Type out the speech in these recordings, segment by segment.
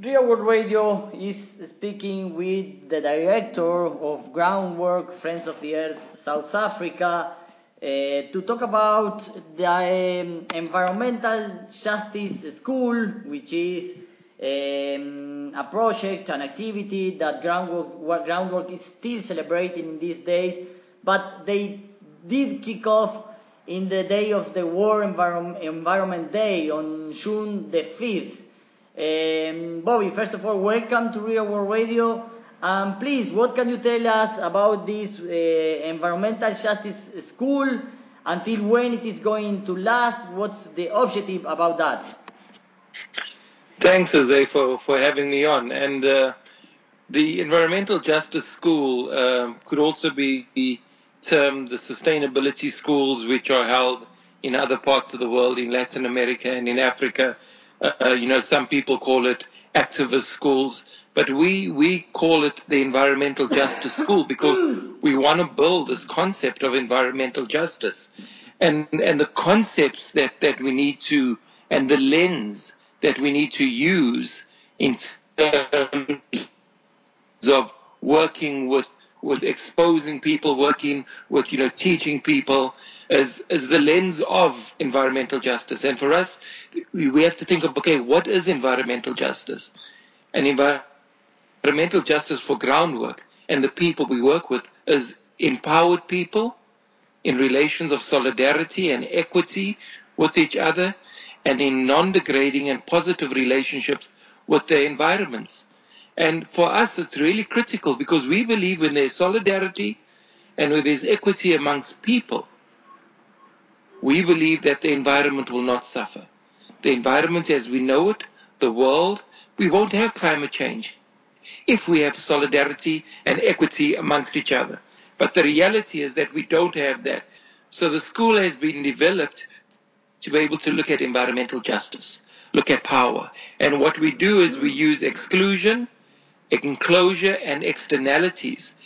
Real World Radio is speaking with the director of Groundwork Friends of the Earth South Africa to talk about the Environmental Justice School, which is a project, an activity that Groundwork is still celebrating in these days, but they did kick off in the day of the World Environment Day on June the 5th. Bobby, first of all, welcome to Real World Radio. Please, what can you tell us about this Environmental Justice School? Until when it is going to last? What's the objective about that? Thanks, Jose, for having me on. And the Environmental Justice School could also be termed the Sustainability Schools, which are held in other parts of the world, in Latin America and in Africa. Some people call it activist schools, but we call it the Environmental Justice School because we want to build this concept of environmental justice and the concepts that we need to, and the lens that we need to use in terms of working with exposing people, working with, teaching people as the lens of environmental justice. And for us, we have to think of, okay, what is environmental justice? And environmental justice for Groundwork and the people we work with is empowered people in relations of solidarity and equity with each other, and in non-degrading and positive relationships with their environments. And for us, it's really critical because we believe when there's solidarity and when there's equity amongst people, we believe that the environment will not suffer. The environment as we know it, the world, we won't have climate change if we have solidarity and equity amongst each other. But the reality is that we don't have that. So the school has been developed to be able to look at environmental justice, look at power. And what we do is we use exclusion, enclosure, and externalities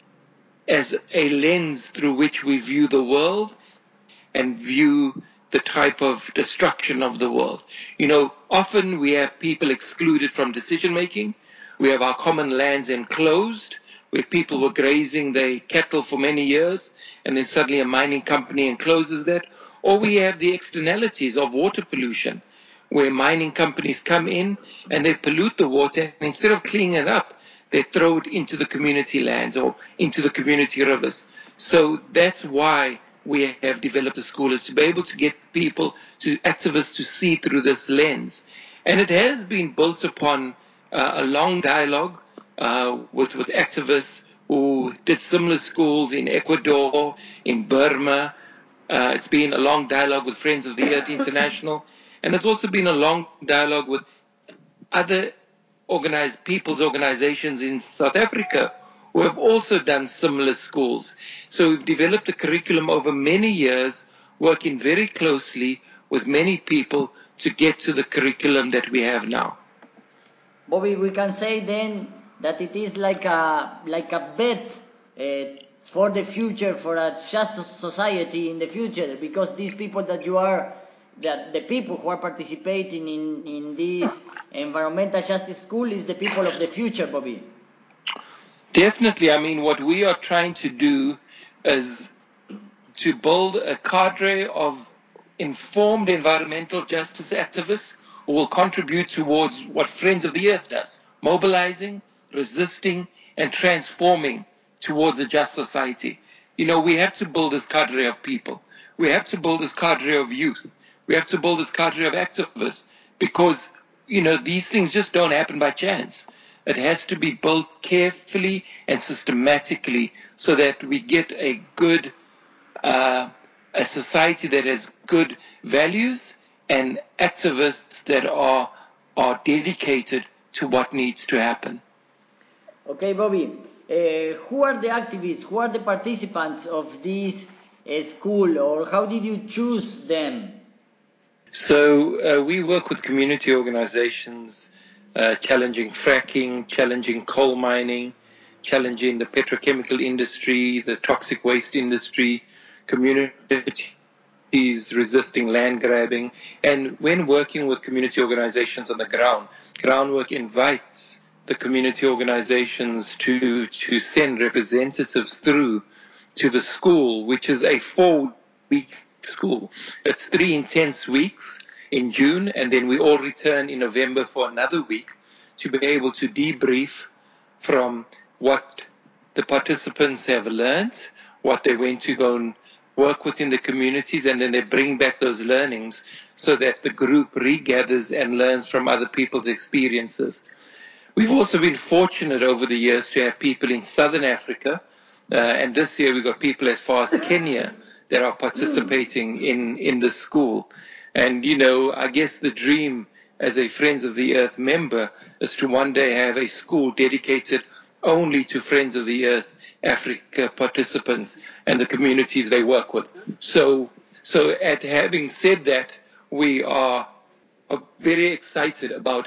as a lens through which we view the world and view the type of destruction of the world. Often we have people excluded from decision making. We have our common lands enclosed, where people were grazing their cattle for many years, and then suddenly a mining company encloses that. Or we have the externalities of water pollution, where mining companies come in and they pollute the water, and instead of cleaning it up, they throw it into the community lands or into the community rivers. So that's why we have developed the school, is to be able to get people, activists, to see through this lens. And it has been built upon a long dialogue with activists who did similar schools in Ecuador, in Burma. It's been a long dialogue with Friends of the Earth International, and it's also been a long dialogue with other people's organizations in South Africa who have also done similar schools. So we've developed a curriculum over many years, working very closely with many people to get to the curriculum that we have now. Bobby, we can say then that it is like a bet for the future, for a just society in the future, because these people that the people who are participating in this environmental justice school is the people of the future, Bobby. Definitely. I mean, what we are trying to do is to build a cadre of informed environmental justice activists who will contribute towards what Friends of the Earth does, mobilizing, resisting, and transforming towards a just society. We have to build this cadre of people. We have to build this cadre of youth. We have to build this cadre of activists because, these things just don't happen by chance. It has to be built carefully and systematically so that we get a good, a society that has good values and activists that are dedicated to what needs to happen. Okay, Bobby. Who are the activists? Who are the participants of this school, or how did you choose them? So we work with community organizations challenging fracking, challenging coal mining, challenging the petrochemical industry, the toxic waste industry, community resisting land grabbing. And when working with community organizations on the ground, Groundwork invites the community organizations to send representatives through to the school, which is a 4-week school. It's 3 intense weeks in June, and then we all return in November for another week to be able to debrief from what the participants have learned, what they went to go and work within the communities, and then they bring back those learnings so that the group regathers and learns from other people's experiences. We've also been fortunate over the years to have people in Southern Africa, and this year we've got people as far as Kenya that are participating in the school. And, you know, I guess the dream as a Friends of the Earth member is to one day have a school dedicated only to Friends of the Earth Africa participants and the communities they work with. So at having said that, we are very excited about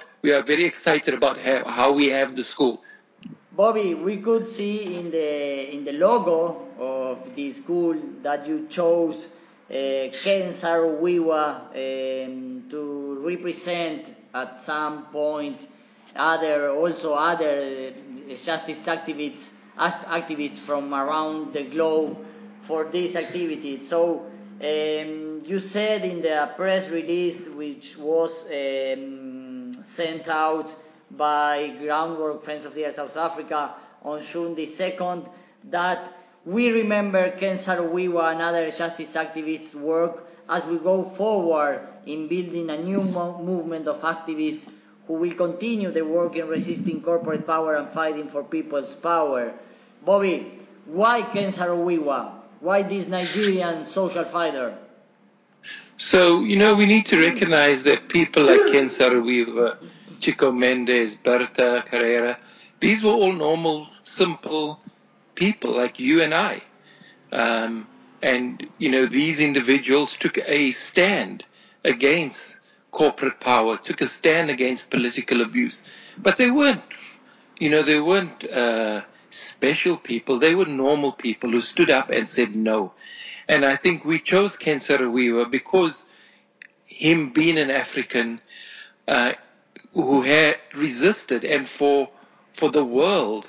how we have the school. Bobby, we could see in the logo of the school that you chose Ken Saro-Wiwa to represent at some point other justice activists from around the globe for this activity. So you said in the press release, which was sent out by Groundwork Friends of the Earth South Africa on June the 2nd, that we remember Ken Saro-Wiwa and other justice activists' work as we go forward in building a new movement of activists who will continue their work in resisting corporate power and fighting for people's power. Bobby, why Ken Saro-Wiwa? Why this Nigerian social fighter? So, you know, we need to recognize that people like Ken Saro-Wiwa, Chico Mendes, Berta Carrera, these were all normal, simple people like you and I. And, you know, these individuals took a stand against corporate power, took a stand against political abuse. But they weren't special people. They were normal people who stood up and said no. And I think we chose Ken Saro-Wiwa because him being an African who had resisted, and for the world,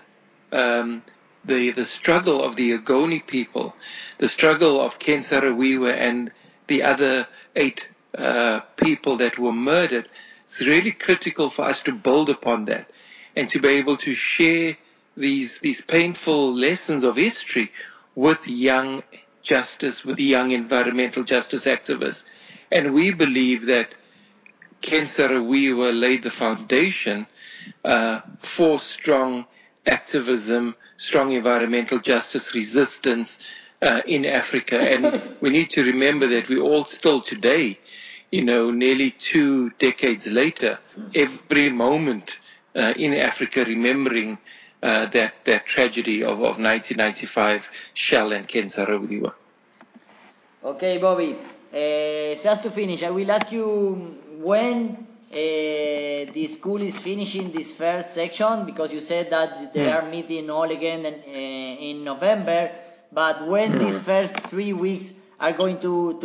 the struggle of the Ogoni people, the struggle of Ken Saro-Wiwa and the other 8 people that were murdered, it's really critical for us to build upon that and to be able to share these painful lessons of history with young with young environmental justice activists. And we believe that Ken Saro-Wiwa laid the foundation for strong activism, strong environmental justice resistance in Africa. And we need to remember that we all still today, you know, nearly 2 decades later, every moment in Africa remembering that tragedy of 1995, Shell and Ken Saro-Wiwa. Okay, Bobby. Just to finish, I will ask you when the school is finishing this first section, because you said that they are meeting all again in November. But when these first 3 weeks are going to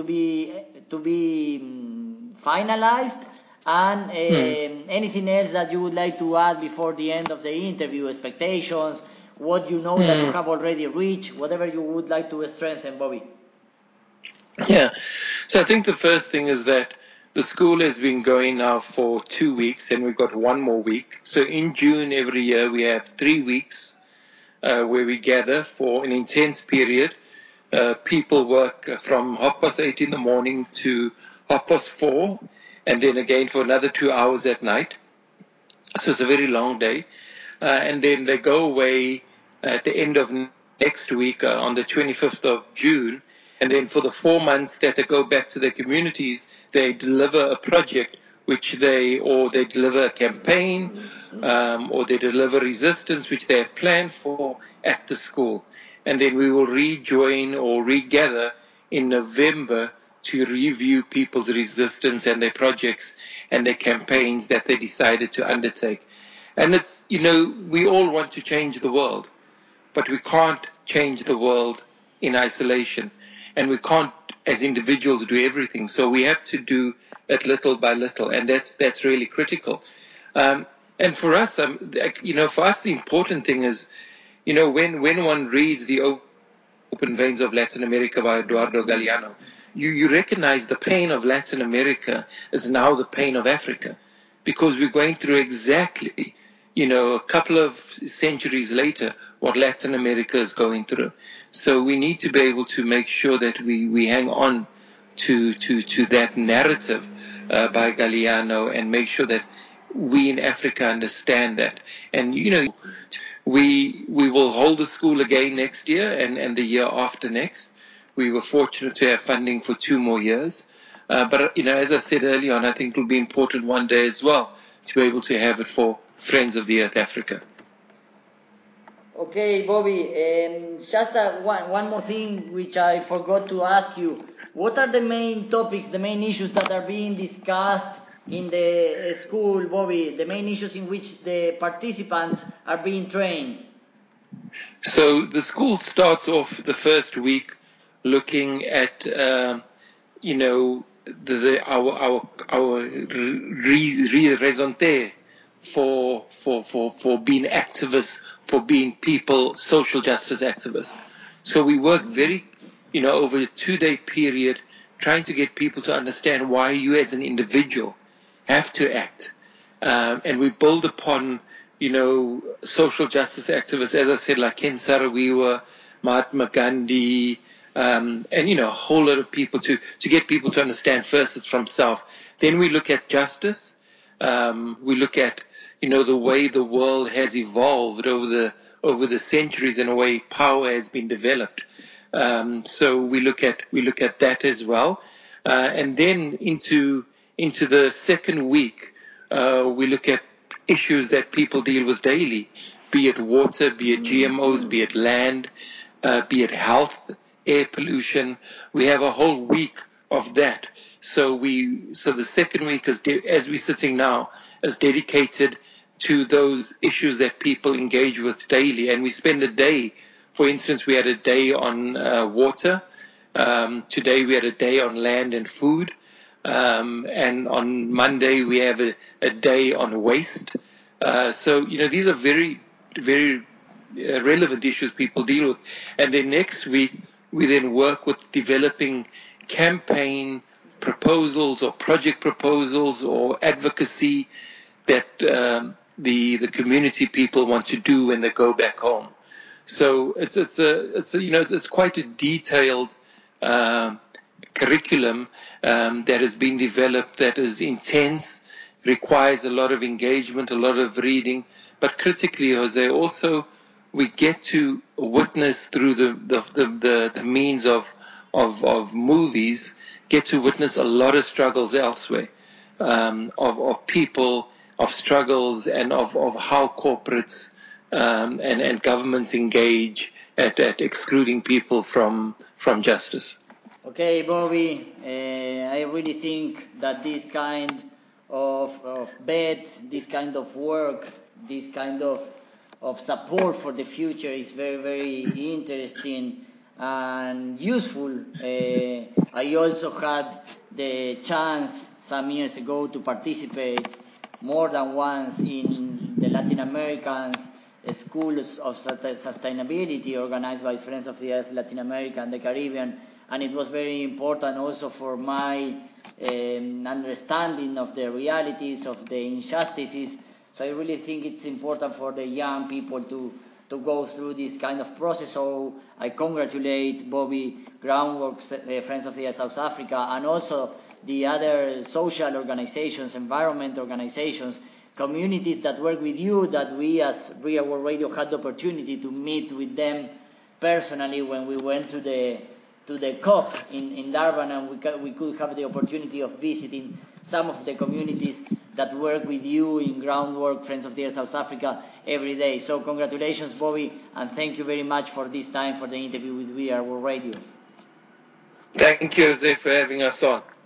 be finalized, and anything else that you would like to add before the end of the interview, expectations, what you know that you have already reached, whatever you would like to strengthen, Bobby. Yeah, so I think the first thing is that the school has been going now for 2 weeks, and we've got 1 more week. So in June every year we have 3 weeks where we gather for an intense period. People work from 8:30 in the morning to 4:30, and then again for another 2 hours at night. So it's a very long day. And then they go away at the end of next week on the 25th of June. And then for the 4 months that they go back to their communities, they deliver a project which they deliver a campaign, or they deliver resistance which they have planned for at the school. And then we will rejoin or regather in November to review people's resistance and their projects and their campaigns that they decided to undertake. And it's, you know, we all want to change the world, but we can't change the world in isolation. And we can't as individuals do everything. So we have to do it little by little, and that's really critical. And for us, for us, the important thing is, when one reads The Open Veins of Latin America by Eduardo Galeano, you recognize the pain of Latin America is now the pain of Africa, because we're going through exactly, a couple of centuries later, what Latin America is going through. So we need to be able to make sure that we hang on to that narrative by Galeano, and make sure that we in Africa understand that. And, we will hold the school again next year and the year after next. We were fortunate to have funding for 2 more years. But, as I said earlier on, I think it will be important one day as well to be able to have it for Friends of the Earth Africa. Okay, Bobby, just one more thing which I forgot to ask you. What are the main topics, the main issues that are being discussed in the school, Bobby? The main issues in which the participants are being trained? So the school starts off the first week looking at, our raison d'être for being activists, for being people, social justice activists. So we work very, over a 2-day period, trying to get people to understand why you as an individual have to act. And we build upon, social justice activists, as I said, like Ken Saro-Wiwa, Mahatma Gandhi, and, a whole lot of people to get people to understand first it's from self. Then we look at justice. We look at, the way the world has evolved over the centuries and the way power has been developed. So we look at that as well. And then into the second week, we look at issues that people deal with daily, be it water, be it GMOs, be it land, be it health, air pollution. We have a whole week of that. So the second week, as we're sitting now, is dedicated to those issues that people engage with daily. And we spend a day, for instance, we had a day on water. Today we had a day on land and food. And on Monday we have a day on waste. So, these are very, very relevant issues people deal with. And then next week, we then work with developing campaign proposals or project proposals or advocacy that the community people want to do when they go back home. So it's quite a detailed curriculum that has been developed, that is intense, requires a lot of engagement, a lot of reading, but critically, Jose, also we get to witness through the means of movies, get to witness a lot of struggles elsewhere, of people, of struggles, and of how corporates and governments engage at excluding people from justice. Okay, Bobby, I really think that this kind of bet, this kind of work, this kind of support for the future is very, very interesting and useful. I also had the chance some years ago to participate more than once in the Latin Americans schools of sustainability organized by Friends of the Earth Latin America and the Caribbean, and it was very important also for my understanding of the realities of the injustices. So I really think it's important for the young people to go through this kind of process. So I congratulate Bobby Groundworks, Friends of the Earth South Africa, and also the other social organizations, environment organizations, communities that work with you, that we as Real World Radio had the opportunity to meet with them personally when we went to the COP in Durban, and we could have the opportunity of visiting some of the communities that work with you in Groundwork, Friends of the Earth South Africa, every day. So congratulations, Bobby, and thank you very much for this time for the interview with We Are World Radio. Thank you, Jose, for having us on.